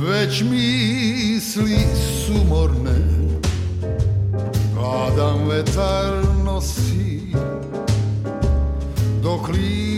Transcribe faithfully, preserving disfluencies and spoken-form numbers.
već misli sumorne hladan vetar nosi dok li